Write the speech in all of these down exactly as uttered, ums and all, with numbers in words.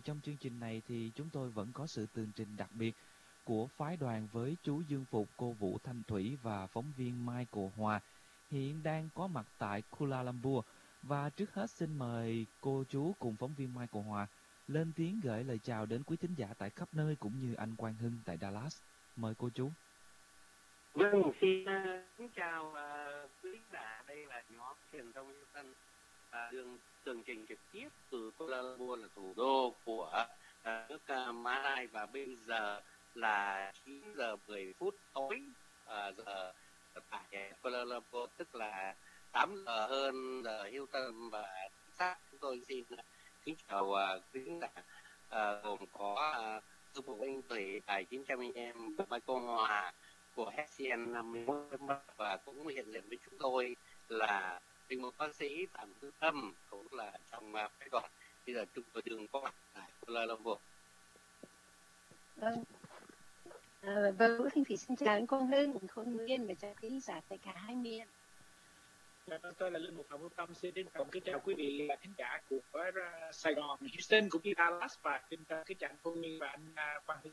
trong chương trình này thì chúng tôi vẫn có sự tường trình đặc biệt của phái đoàn với chú Dương Phục, cô Vũ Thanh Thủy và phóng viên Michael Hòa hiện đang có mặt tại Kuala Lumpur. Và trước hết xin mời cô chú cùng phóng viên Michael Hòa lên tiếng gửi lời chào đến quý thính giả tại khắp nơi cũng như anh Quang Hưng tại Dallas. Mời cô chú. Vâng, xin uh, chào uh, quý khán giả. Đây là nhóm truyền thông Hữu Tân uh, đường tường trình trực tiếp từ Kuala Lumpur, là thủ đô của uh, nước uh, Mã Lai, và bây giờ là chín giờ mười phút tối uh, giờ tại Kuala Lumpur, tức là tám giờ hơn giờ Hilton. Và sát chúng tôi xin uh, kính chào uh, quý khán giả uh, gồm có uh, Sư Phụ Anh Thủy, Đài chín trăm a em, Michael Hòa của hát xê en năm mươi mốt, và cũng hiện diện với chúng tôi là linh mục bác sĩ Phạm Hữu Tâm, cũng là trong phái đoàn. Bây giờ chúng tôi đang có mặt tại Kuala Lumpur. Vâng, à, vâng, Vũ Thanh Thủy xin chào anh Quang Hưng, anh Khôn Nguyên và chào quý giả tại cả hai miền. Tôi là linh mục Phạm Hữu Tâm, xin trân trọng kính chào quý vị khán giả của Sài Gòn, Houston cũng như Dallas, và xin kính chào anh Khôn Nguyên và anh Quang Hưng.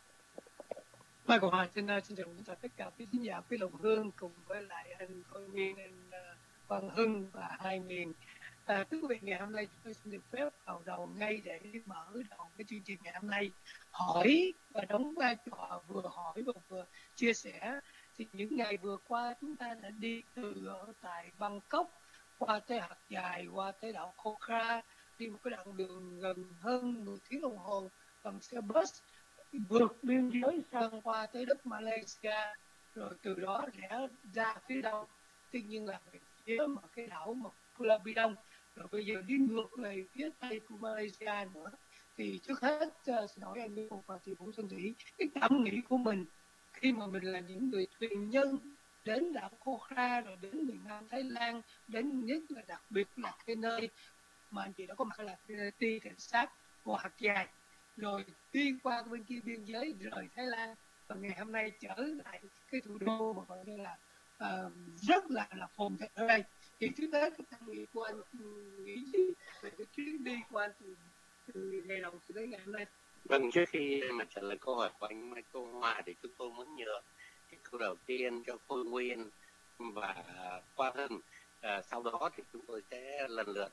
Michael Hòa xin xin chào tất cả các quý khán giả, quý Lộc Hương cùng với lại anh Khôn Nguyên, anh Quang Hưng và hai miền. À, thưa quý vị, ngày hôm nay chúng tôi xin được phép vào đầu ngay để mở đầu cái chương trình ngày hôm nay, hỏi và đóng vai trò vừa hỏi và vừa chia sẻ. Thì những ngày vừa qua chúng ta đã đi từ ở tại Bangkok qua tới Hạt Dài, qua tới đảo Khô Kra, đi một cái đoạn đường gần hơn mười tiếng đồng hồ bằng xe bus, vượt biên giới sang qua tới đất Malaysia, rồi từ đó rẽ ra phía đông, tuy nhiên là về phía mà cái đảo mà Pulau Bidong, rồi bây giờ đi ngược về phía tây của Malaysia nữa. Thì trước hết uh, xin hỏi anh Nguyễn Phục và chị Vũ Xuân Thủy, cái cảm nghĩ của mình khi mà mình là những người thuyền nhân đến đảo Khô Kra, rồi đến miền Nam Thái Lan, đến nhất là đặc biệt là cái nơi mà anh chị đã có mặt là ti cảnh sát của Hạt Dài, rồi đi qua bên kia biên giới rời Thái Lan, và ngày hôm nay trở lại cái thủ đô mà gọi như là uh, rất là là phồn thịnh ở đây. Thì trước hết cái cảm nghĩ của anh nghĩ gì về cái chuyến đi của anh từ, từ ngày đầu cho đến ngày hôm nay? Vâng, trước khi mà trả lời câu hỏi của anh Michael Hòa thì chúng tôi muốn nhớ cái câu đầu tiên cho Khôi Nguyên và Quang Hưng. À, sau đó thì chúng tôi sẽ lần lượt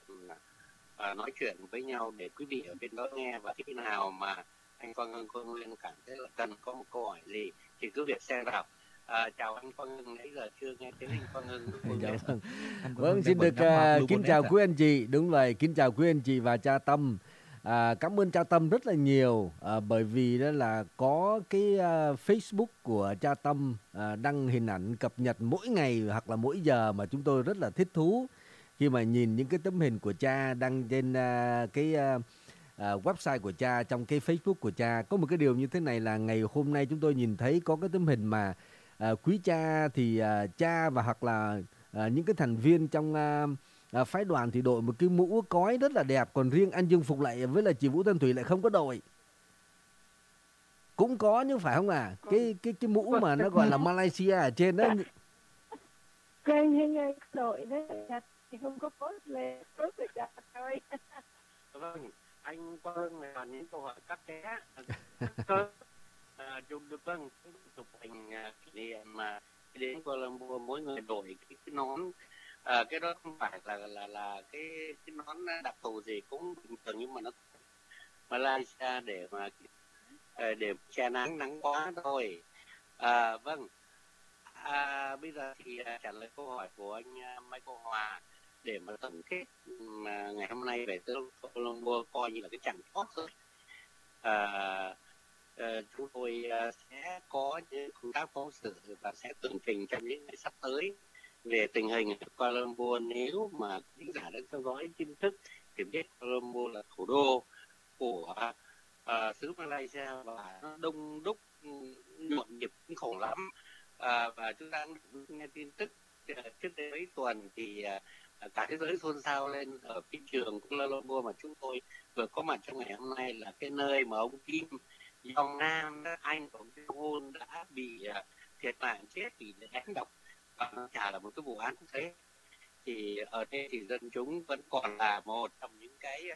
à, nói chuyện với nhau để quý vị ở bên đó nghe, và khi nào mà anh Quang Hưng, Khôi Nguyên cảm thấy là cần có một câu hỏi gì thì cứ việc xen vào. À, chào anh Quang Hưng, nãy giờ chưa nghe tiếng anh Quang Hưng. Dạ vâng, vâng xin được uh, kính chào quý anh chị, đúng vậy, kính chào quý anh chị và cha Tâm. À, cảm ơn cha Tâm rất là nhiều, à, bởi vì đó là có cái uh, Facebook của cha Tâm uh, đăng hình ảnh cập nhật mỗi ngày hoặc là mỗi giờ mà chúng tôi rất là thích thú khi mà nhìn những cái tấm hình của cha đăng trên uh, cái uh, uh, website của cha, trong cái Facebook của cha. Có một cái điều như thế này là ngày hôm nay chúng tôi nhìn thấy có cái tấm hình mà uh, quý cha thì uh, cha và hoặc là uh, những cái thành viên trong uh, À, phái đoàn thì đội một cái mũ cói rất là đẹp, còn riêng anh Dương Phục lại với là chị Vũ Thanh Thủy lại không có đội. Cũng có nhưng phải không à? Cái cái cái mũ mà nó gọi là Malaysia ở trên đó. Cái anh đội đấy thì không có post lên, post được ra thôi. Vâng, anh Quang là những câu hỏi cắt ké. À, chung được vâng, chụp hình kỷ niệm mà đến Kuala Lumpur mỗi người đổi cái, cái nón. À, cái đó không phải là là là cái cái nón đặc thù gì, cũng bình thường, nhưng mà nó Malaysia để mà để che nắng nắng quá thôi. À, vâng, à, bây giờ thì trả lời câu hỏi của anh Michael Hòa để mà tổng kết mà ngày hôm nay về tới Kuala Lumpur coi như là cái chặng chót rồi. À, à, chúng tôi sẽ có những công tác phóng sự và sẽ tường trình trong những ngày sắp tới về tình hình ở Kuala Lumpur. Nếu mà khán giả đã theo dõi tin tức thì biết Kuala Lumpur là thủ đô của uh, xứ Malaysia và nó đông đúc nhộn nhịp kinh khủng lắm. Uh, và chúng ta nghe tin tức uh, trước đây mấy tuần thì uh, cả thế giới xôn xao lên ở phi trường Kuala Lumpur mà chúng tôi vừa có mặt trong ngày hôm nay, là cái nơi mà ông Kim Jong Nam, anh của ông Jong-un đã bị uh, thiệt mạng chết vì đánh độc, và nó chả là một cái vụ án quốc tế. Thì ở đây thì dân chúng vẫn còn là một trong những cái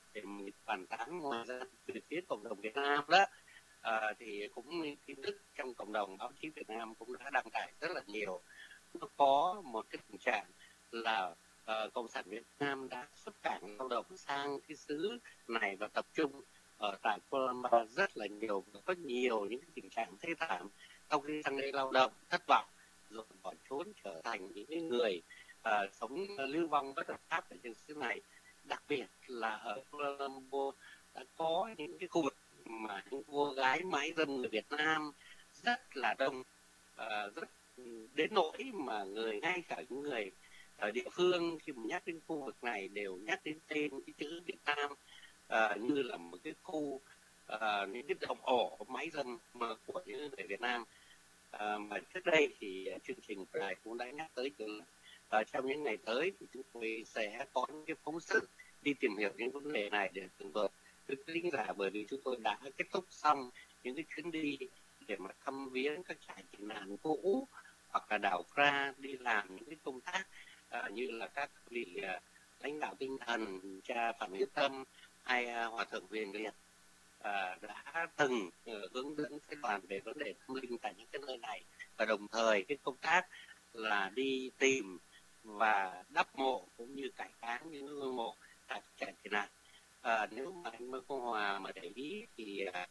để mình bàn tán. Ngoài ra về phía cộng đồng Việt Nam đó, à, thì cũng tin tức trong cộng đồng báo chí Việt Nam cũng đã đăng tải rất là nhiều. Nó có một cái tình trạng là uh, Cộng sản Việt Nam đã xuất cảnh lao động sang cái xứ này và tập trung ở tại Kuala Lumpur rất là nhiều, và có nhiều những cái tình trạng thê thảm sau khi sang đây lao động thất vọng rồi bỏ trốn trở thành những người uh, sống uh, lưu vong bất hợp pháp ở trên xứ này. Đặc biệt là ở Kuala Lumpur đã có những cái khu vực mà những cô gái mái dâm người Việt Nam rất là đông, uh, rất đến nỗi mà người ngay cả những người ở địa phương khi mà nhắc đến khu vực này đều nhắc đến tên cái chữ Việt Nam uh, như là một cái khu uh, những cái động ổ mái dâm của những người Việt Nam. Uh, mà trước đây thì uh, chương trình Pride cũng đã nhắc tới từ uh, trong những ngày tới thì chúng tôi sẽ có những cái phóng sự đi tìm hiểu những vấn đề này để tường thuật với quý khán giả, bởi vì chúng tôi đã kết thúc xong những cái chuyến đi để mà thăm viếng các trại tị nạn cũ hoặc là đảo Kra, đi làm những cái công tác uh, như là các vị uh, lãnh đạo tinh thần cha Phạm Hữu Tâm hay uh, hòa thượng Huyền Liệt uh, đã từng uh, hướng dẫn phái đoàn về vấn đề tâm linh tại những cái nơi này, và đồng thời cái công tác là đi tìm và đắp mộ cũng như cải táng những ngôi mộ tại trại tị nạn. À, nếu mà anh Mai Quang Hòa mà để ý thì à,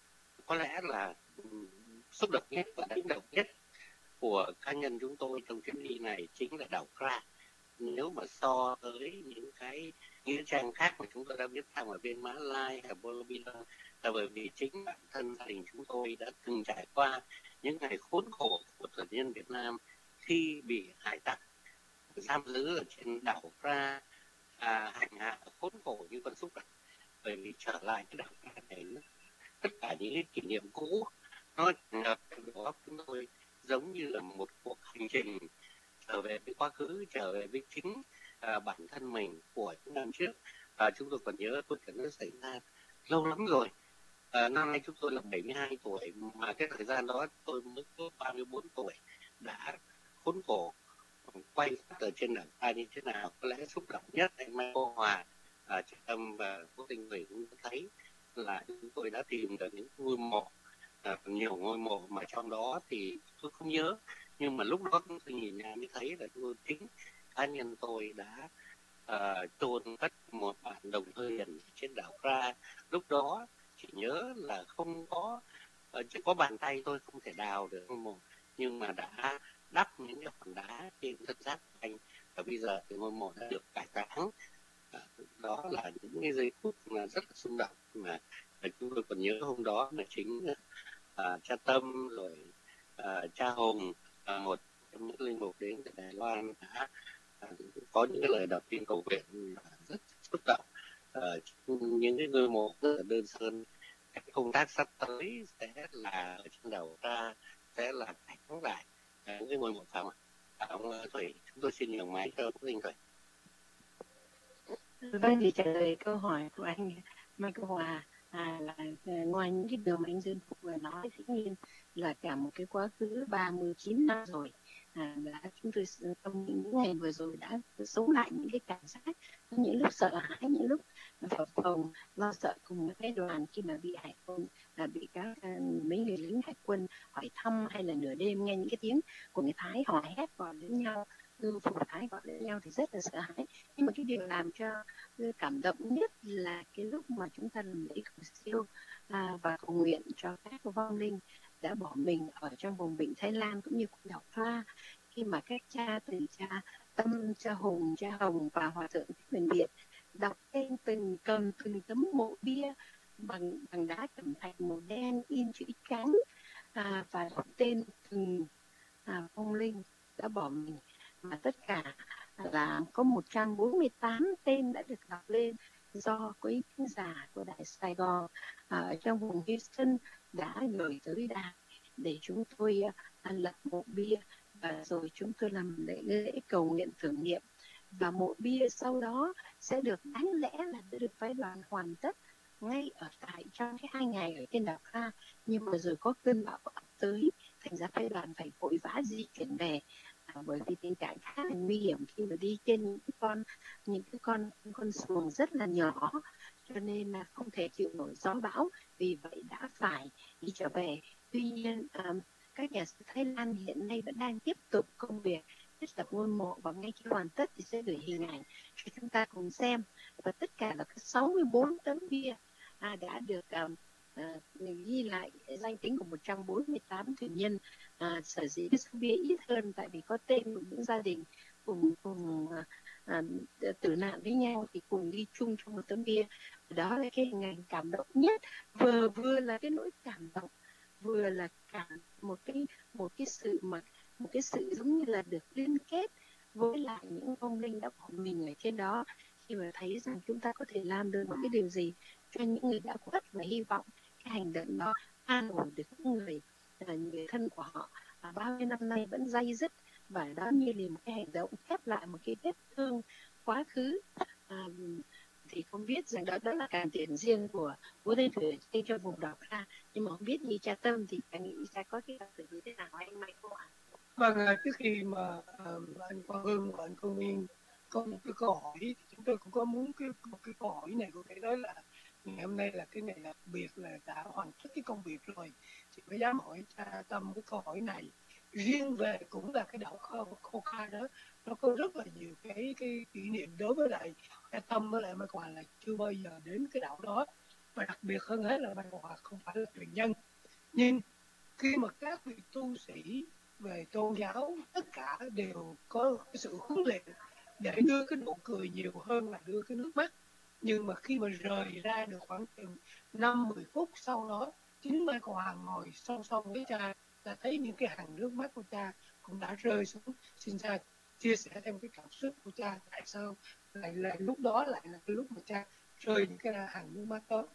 có lẽ là um, xúc động nhất và đánh động nhất của cá nhân chúng tôi trong chuyến đi này chính là đảo Kra. Nếu mà so với những cái nghĩa trang khác mà chúng tôi đã viết thăm ở bên Mã Lai hay Bolivia, là bởi vì chính bản thân gia đình chúng tôi đã từng trải qua những ngày khốn khổ của thần nhân Việt Nam khi bị hải tặc giam giữ ở trên đảo Kra, à, hành hạ khốn khổ như con súc vật. Bởi vì trở lại cái đảo Kra này, tất cả những cái kỷ niệm cũ nó ngập trong đầu óc chúng tôi, giống như là một cuộc hành trình trở về với quá khứ, trở về với chính à, bản thân mình của những năm trước. À, chúng tôi còn nhớ tôi chuyện nó xảy ra lâu lắm rồi. À, năm nay chúng tôi là bảy mươi hai tuổi, mà cái thời gian đó tôi mới có ba mươi bốn tuổi, đã khốn khổ quay ở trên đảo Kra như thế nào. Có lẽ xúc động nhất anh Mai Quang Hòa, à, Chị Tâm và Quốc Tinh Thủy cũng thấy là chúng tôi đã tìm được những ngôi mộ, à, nhiều ngôi mộ mà trong đó thì tôi không nhớ, nhưng mà lúc đó tôi nhìn ra mới thấy là tôi chính cá nhân tôi đã uh, chôn cất một bản đồng thuyền trên đảo Kra. Lúc đó chỉ nhớ là không có uh, chỉ có bàn tay tôi không thể đào được ngôi mộ, nhưng mà đã đắp những cái hòn đá trên thân xác của anh, và bây giờ thì ngôi mộ đã được cải táng. À, đó là những cái giây phút mà rất là xúc động mà chúng tôi còn nhớ. Hôm đó là chính à, cha Tâm rồi à, cha Hùng, à, một trong những linh mục đến từ Đài Loan, đã à, có những cái lời đầu tiên cầu nguyện rất xúc động. À, những cái ngôi mộ rất là đơn sơ. Cái công tác sắp tới sẽ là ở trên đảo Kra, sẽ là cải lại những cái ngôi mộ phạm. Ông Thủy, chúng tôi xin nhường máy cho Linh Thủy. Vâng, thì trả lời câu hỏi của anh Mai Quang Hòa, à, là ngoài những cái điều mà anh Dương Phục vừa nói, dĩ nhiên là cả một cái quá khứ ba mươi chín năm rồi, à, đã chúng tôi trong những ngày vừa rồi đã sống lại những cái cảm giác, những lúc sợ hãi, những lúc phập phồng lo sợ cùng với phái đoàn khi mà bị hải quân, là bị các mấy người lính hải quân hỏi thăm, hay là nửa đêm nghe những cái tiếng của người Thái hò hét gọi đến nhau, từ phụ Thái gọi đến nhau thì rất là sợ hãi. Nhưng mà cái điều làm cho cảm động nhất là cái lúc mà chúng ta làm lễ cầu siêu à, và cầu nguyện cho các vong linh đã bỏ mình ở trong vùng vịnh Thái Lan cũng như đảo Kra, khi mà các cha từ cha Tâm, cha Hùng, cha Hồng và hòa thượng Huyền Liệt đọc tên từng cầm từng tấm mộ bia bằng bằng đá cẩm thạch màu đen in chữ trắng, à, và đọc tên từng à, vong linh đã bỏ mình, mà tất cả là có một trăm bốn mươi tám tên đã được đọc lên do quý khán giả của Đại Sài Gòn ở trong vùng Houston đã gửi tới đài để chúng tôi uh, lập mộ bia, và rồi chúng tôi làm lễ, lễ cầu nguyện tưởng niệm, và mộ bia sau đó sẽ được đáng lẽ là đã được phái đoàn hoàn tất ngay ở tại trong cái hai ngày ở trên đảo Kra, nhưng mà rồi có cơn bão ập tới, thành ra phái đoàn phải vội vã di chuyển về. À, bởi vì tình trạng khá là nguy hiểm khi mà đi trên những cái con những cái con con xuồng rất là nhỏ, cho nên là không thể chịu nổi gió bão, vì vậy đã phải đi trở về. Tuy nhiên um, các nhà sư Thái Lan hiện nay vẫn đang tiếp tục công việc thiết lập ngôi mộ, và ngay khi hoàn tất thì sẽ gửi hình ảnh cho chúng ta cùng xem. Và tất cả là sáu mươi bốn tấm bia à, đã được um, à, ghi lại danh tính của một trăm bốn mươi tám thuyền nhân. À, sở dĩ cái số bia ít hơn tại vì có tên của những gia đình cùng cùng à, à, tử nạn với nhau thì cùng đi chung trong một tấm bia. Đó là cái hình ảnh cảm động nhất, vừa vừa là cái nỗi cảm động, vừa là cả một cái một cái sự mà một cái sự giống như là được liên kết với lại những vong linh đã của mình ở trên đó, khi mà thấy rằng chúng ta có thể làm được một cái điều gì cho những người đã khuất, và hy vọng cái hành động đó an ủi được những người người thân của họ và bao nhiêu năm nay vẫn day dứt, và đó như là một cái hành động khép lại một cái vết thương quá khứ. À, thì không biết rằng đó đó là cảm tưởng riêng của Bố Thanh Thủy trên cho vùng đỏ ra, nhưng mà không biết như cha Tâm thì cha nghĩ cha có cái cảm tưởng như thế nào anh Mai không ạ? Vâng, trước khi mà uh, anh Quang Hưng và anh Công Nguyên có một cái câu hỏi thì chúng tôi cũng có muốn cái một cái câu hỏi này, có thể nói là ngày hôm nay là cái ngày đặc biệt, là đã hoàn tất cái công việc rồi, thì mới dám hỏi cha Tâm cái câu hỏi này. Riêng về cũng là cái đảo Khô Kha đó, nó có rất là nhiều cái cái kỷ niệm đối với lại cha Tâm với lại Mai Hòa là chưa bao giờ đến cái đảo đó, và đặc biệt hơn hết là Mai Hòa không phải là truyền nhân. Nhưng khi mà các vị tu sĩ về tôn giáo tất cả đều có cái sự huấn luyện để đưa cái nụ cười nhiều hơn là đưa cái nước mắt, nhưng mà khi mà rời ra được khoảng chừng năm mười phút sau đó, chính Mai Hòa ngồi song song với cha, đã thấy những cái hàng nước mắt của cha cũng đã rơi xuống. Xin cha chia sẻ thêm cái cảm xúc của cha, tại sao lại là lúc đó lại là cái lúc mà cha rơi những cái hàng nước mắt đó.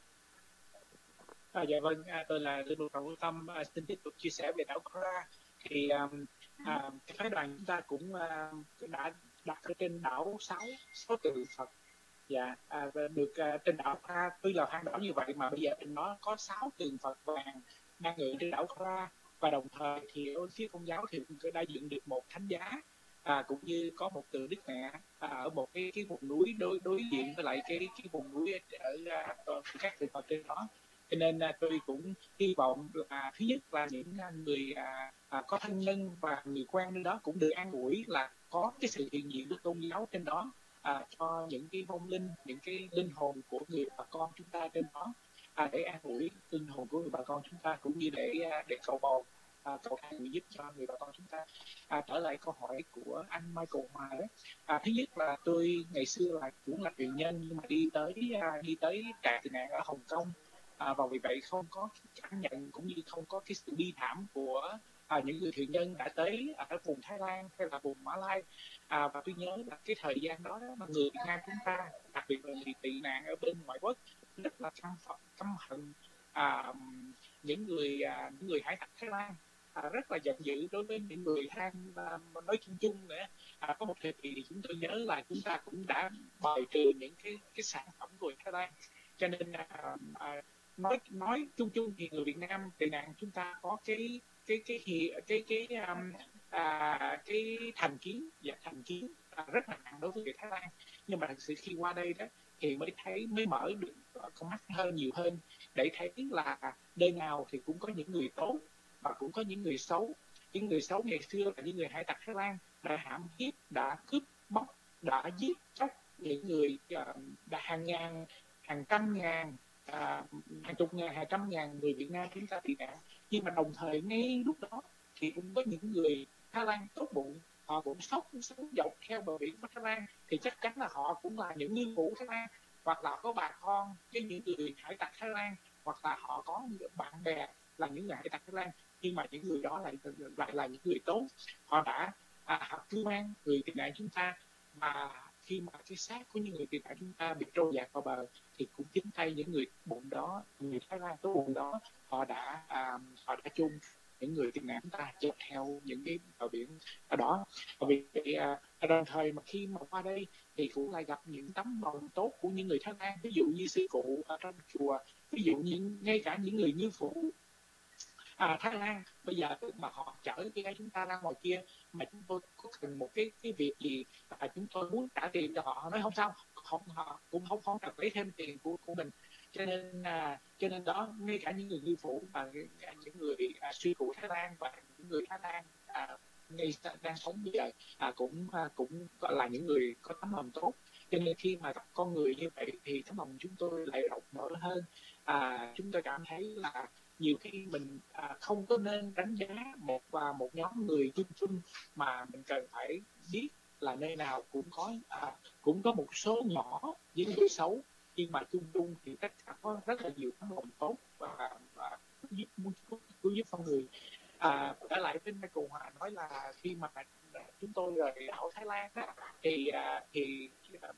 À, dạ vâng, à, tôi là Linh Mục Phạm Vũ Tâm, à, xin tiếp tục chia sẻ về đảo Kra. Thì um, à, cái phái đoàn chúng ta cũng uh, đã đặt ở trên đảo sáu sáu tượng Phật. Dạ, à, được uh, trên đảo Kra, tuy là hang đảo như vậy mà bây giờ trên đó có sáu tượng Phật vàng đang ngự trên đảo Kra, và đồng thời thì ở phía Công giáo thì cũng đã dựng được một thánh giá, à, cũng như có một tượng Đức Mẹ à, ở một cái cái vùng núi đối đối diện với lại cái cái vùng núi ở, ở, ở các tượng Phật trên đó. Cho nên à, tôi cũng hy vọng là thứ nhất là những người à, à, có thân nhân và người quen nơi đó cũng được an ủi là có cái sự hiện diện của tôn giáo trên đó, à, cho những cái vong linh, những cái linh hồn của người bà con chúng ta trên đó, à, để an ủi linh hồn của người bà con chúng ta, cũng như để để cầu bầu, à, cầu nguyện giúp cho người bà con chúng ta. À, trở lại câu hỏi của anh Michael Hòa đó, à, thứ nhất là tôi ngày xưa là cũng là truyền nhân, nhưng mà đi tới à, đi tới trại tị nạn ở Hồng Kông. À, và vì vậy không có cảm nhận cũng như không có cái sự bi thảm của à, những người thuyền nhân đã tới ở vùng Thái Lan hay là vùng Mã Lai. À, và tôi nhớ là cái thời gian đó, đó mà người Việt Nam chúng ta, đặc biệt là người tị nạn ở bên ngoại quốc, rất là căm phẫn, căm hận à, những người à, những người hải tặc Thái Lan, à, rất là giận dữ đối với những người Thái Lan à, nói chung chung nữa. À, có một thời kỳ thì chúng tôi nhớ là chúng ta cũng đã bài trừ những cái cái sản phẩm của Thái Lan, cho nên à, à, nói nói chung chung thì người Việt Nam tị nạn chúng ta có cái cái cái cái cái cái um, à, cái thành kiến và thành kiến à, rất là nặng đối với người Thái Lan. Nhưng mà thực sự khi qua đây đó thì mới thấy, mới mở được con mắt hơn, nhiều hơn, để thấy là nơi nào thì cũng có những người tốt và cũng có những người xấu. Những người xấu ngày xưa là những người hải tặc Thái Lan đã hãm hiếp, đã cướp bóc, đã giết chóc những người uh, đã hàng ngàn, hàng trăm ngàn, À, hàng chục ngàn, hàng trăm ngàn người Việt Nam chúng ta tị nạn. Nhưng mà đồng thời ngay lúc đó thì cũng có những người Thái Lan tốt bụng, họ cũng sống sống dọc theo bờ biển của Thái Lan, thì chắc chắn là họ cũng là những ngư phủ Thái Lan, hoặc là có bà con với những người hải tặc Thái Lan, hoặc là họ có bạn bè là những người hải tặc Thái Lan. Nhưng mà những người đó lại lại là những người tốt, họ đã à, cứu mang người tị nạn chúng ta. Mà khi mà cái xác của những người tị nạn chúng ta bị trôi dạt vào bờ thì cũng chính tay những người bụng đó, người Thái Lan tốt bụng đó, họ đã à, họ đã chôn những người tị nạn chúng ta dọc theo những cái bờ biển ở đó. Và vì à, đồng thời mà khi mà qua đây thì cũng lại gặp những tấm lòng tốt của những người Thái Lan, ví dụ như sư cụ ở trong chùa, ví dụ như ngay cả những người ngư phủ à, Thái Lan bây giờ mà họ chở cái ghe chúng ta ra ngoài kia mà chúng tôi có cần một cái cái việc gì à, chúng tôi muốn trả tiền cho họ, họ nói không sao, không họ cũng không không cần lấy thêm tiền của của mình. Cho nên à, cho nên đó, ngay cả những người ngư phủ và những người à, suy phụ Thái Lan và những người Thái Lan à, ngay đang sống bây giờ à, cũng à, cũng gọi là những người có tấm lòng tốt. Cho nên khi mà gặp con người như vậy thì tấm lòng chúng tôi lại rộng mở hơn. À, chúng tôi cảm thấy là nhiều khi mình à, không có nên đánh giá một và một nhóm người chung chung, mà mình cần phải biết là nơi nào cũng có à, cũng có một số nhỏ với người xấu, nhưng mà chung chung thì tất cả có rất là nhiều tấm lòng tốt và, và giúp, muốn cứu giúp con người. À, trở lại bên Michael Hòa nói là khi mà chúng tôi rời đảo Thái Lan á, thì à, thì à,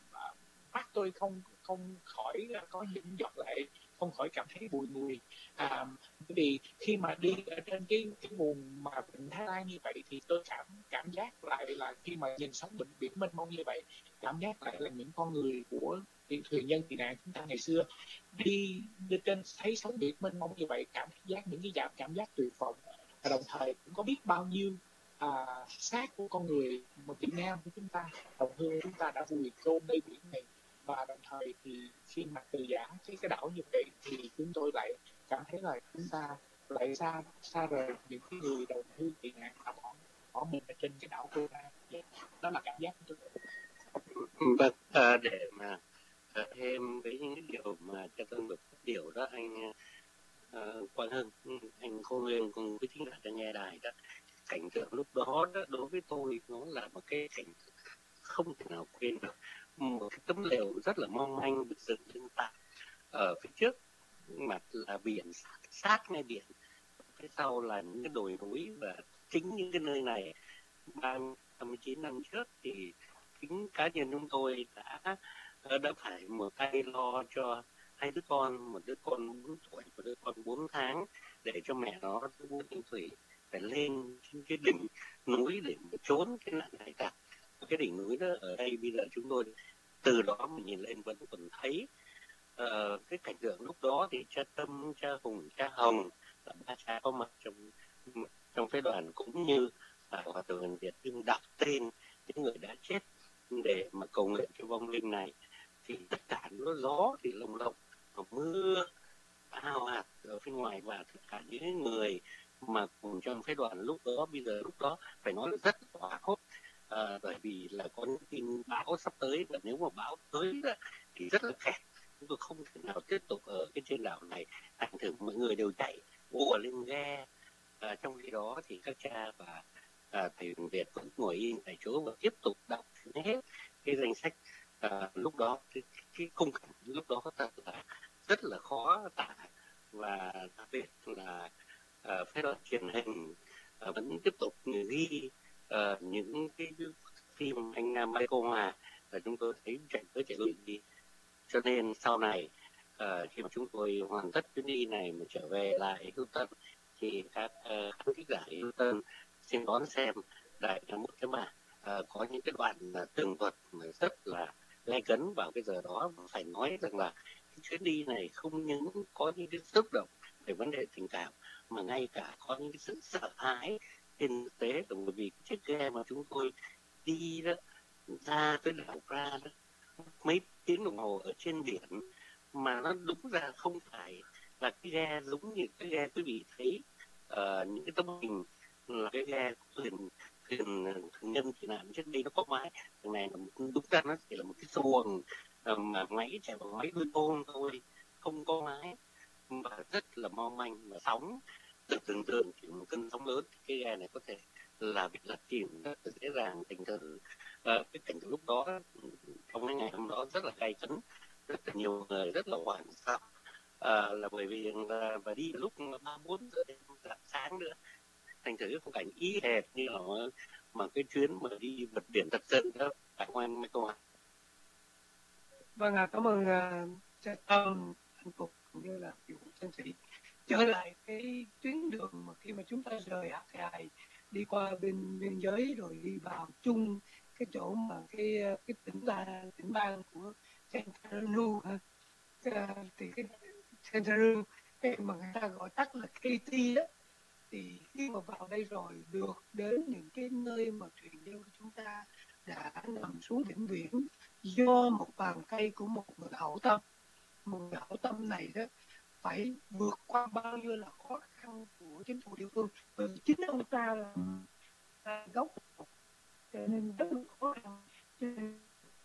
mắt tôi không không khỏi có những giọt lệ, không khỏi cảm thấy bùi ngùi. À, bởi vì khi mà đi ở trên cái cái vùng mà vịnh Thái Lan như vậy thì tôi cảm cảm giác lại là khi mà nhìn sóng biển biển mênh mông như vậy, cảm giác lại là những con người của thuyền nhân tị nạn chúng ta ngày xưa đi đi trên thấy sóng biển mênh mông như vậy, cảm giác những cái cảm cảm giác tuyệt vọng. Và đồng thời cũng có biết bao nhiêu à, xác của con người một Việt Nam của chúng ta, đồng hương chúng ta đã vùi chôn nơi biển này. Và đồng thời thì khi mà từ giã cái cái đảo như vậy thì chúng tôi lại cảm thấy là chúng ta lại xa xa rời những cái người đồng hương tị nạn đã bỏ bỏ mình ở trên cái đảo cô ra. Đó là cảm giác của tôi. Vâng, à, để mà à, thêm với những cái điều mà cho tôi được điều đó anh à, Quang Hưng, anh Cô Nguyên cùng với chính giả đang nghe đài đó, cảnh tượng lúc đó, đó đối với tôi nó là một cái cảnh không thể nào quên được. Một cái tấm lều rất là mong manh được dựng lên tại ở phía trước mặt là biển, sát ngay biển, phía sau là những cái đồi núi. Và chính những cái nơi này ba mươi chín năm trước thì chính cá nhân chúng tôi đã đã phải một tay lo cho hai đứa con, một đứa con bốn tuổi, một đứa con bốn tháng, để cho mẹ nó Vũ Thị Thủy phải lên trên cái đỉnh núi để trốn cái nạn hải tặc. Cái đỉnh núi đó ở đây bây giờ chúng tôi từ đó mình nhìn lên vẫn còn thấy uh, cái cảnh tượng lúc đó. Thì cha Tâm, cha Hùng, cha Hồng là ba cha có mặt trong trong phái đoàn, cũng như là hòa thượng Việt Dương đọc tên những người đã chết để mà cầu nguyện cho vong linh này. Thì tất cả nó gió thì lồng lộng, mưa ào ạt ở phía ngoài, và tất cả những người mà cùng trong phái đoàn lúc đó, bây giờ lúc đó phải nói là rất hoảng hốt. À, bởi vì là có những tin bão sắp tới, và nếu mà bão tới đó, thì rất là kẹt, chúng tôi không thể nào tiếp tục ở cái trên đảo này. Thành thử mọi người đều chạy ùa lên ghe. À, trong khi đó thì các cha và à, thầy Việt vẫn ngồi yên tại chỗ và tiếp tục đọc hết cái danh sách. À, lúc đó cái, cái khung cảnh lúc đó thật là rất là khó tả, và đặc biệt là à, phái đoàn truyền hình à, vẫn tiếp tục ghi uh, những cái phim anh Michael Hòa là chúng tôi thấy chạy tới chạy lui đi. Cho nên sau này uh, khi mà chúng tôi hoàn tất chuyến đi này mà trở về lại Houston thì các uh, khán giả Houston xin đón xem đại một cái bản uh, có những cái đoạn uh, tường thuật rất là gay cấn vào cái giờ đó. Phải nói rằng là cái chuyến đi này không những có những cái xúc động về vấn đề tình cảm, mà ngay cả có những cái sự sợ hãi trên thực tế. Bởi vì chiếc ghe mà chúng tôi đi đó ra tới đảo Ra đó mấy tiếng đồng hồ ở trên biển, mà nó đúng ra không phải là cái ghe giống như cái ghe quý vị thấy uh, những cái tấm hình là cái ghe thuyền thuyền thuyền nhân tị nạn trước đây nó có mái. Thằng này là một, đúng ra nó chỉ là một cái xuồng uh, mà máy chạy bằng máy đuôi tôm thôi, không có mái, và rất là mong manh. Và sóng từ tưởng tượng chỉ một cơn sóng lớn thì cái ghe này có thể là bị lật chìm rất là dễ dàng. Thành thử à, cái cảnh lúc đó trong cái ngày hôm đó rất là gay cấn, rất là nhiều người rất là hoảng sợ, à, là bởi vì là và đi lúc ba bốn giờ đêm sáng nữa. Thành thử cái phong cảnh ý hệt như là mà cái chuyến mà đi vượt biển thật sự đó. Tại ngoan mấy câu hỏi. Vâng, à, cảm ơn cha uh, Tâm, anh Phục cũng như là Kiều Chân Sĩ. Trở lại cái tuyến đường mà khi mà chúng ta rời Hạt Gài đi qua bên biên giới rồi đi vào chung cái chỗ mà cái cái tỉnh là tỉnh bang của Central ha, thì cái Central cái mà người ta gọi tắt là ca tê đó, thì khi mà vào đây rồi được đến những cái nơi mà truyền giáo của chúng ta đã nằm xuống vĩnh viễn do một bàn tay của một người hảo tâm. Một người hảo tâm này đó phải vượt qua bao nhiêu là khó khăn của chính phủ địa phương, bởi vì chính ông ta là là gốc, cho nên rất là khó khăn. Cho nên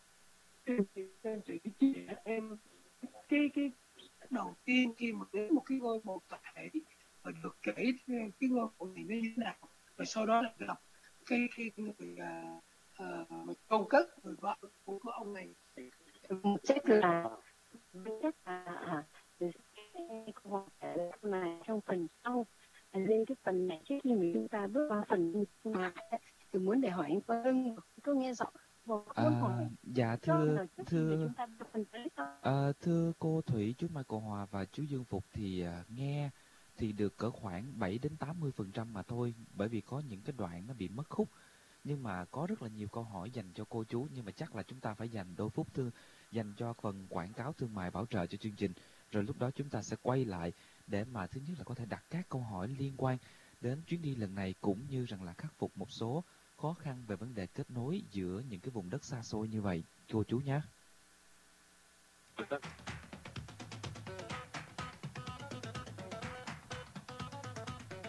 chị chị em cái cái đầu tiên khi mà đến một cái ngôi mộ tập thể và được kể cái ngôi mộ này nó như thế nào, và sau đó là gặp cái cái người à, à, câu cất người vợ của, của ông này. Chắc là chắc là à, cái câu hỏi này trong phần sau, lên cái phần này trước khi mà chúng ta bước vào phần mà tôi muốn để hỏi anh Vân có nghe rõ. À, dạ thưa thưa à, thưa cô Thủy, chú Michael Hòa và chú Dương Phục thì à, nghe thì được cỡ khoảng bảy đến tám mươi phần trăm mà thôi, bởi vì có những cái đoạn nó bị mất khúc, nhưng mà có rất là nhiều câu hỏi dành cho cô chú, nhưng mà chắc là chúng ta phải dành đôi phút thương dành cho phần quảng cáo thương mại bảo trợ cho chương trình, rồi lúc đó chúng ta sẽ quay lại để mà thứ nhất là có thể đặt các câu hỏi liên quan đến chuyến đi lần này, cũng như rằng là khắc phục một số khó khăn về vấn đề kết nối giữa những cái vùng đất xa xôi như vậy, cô chú nhé.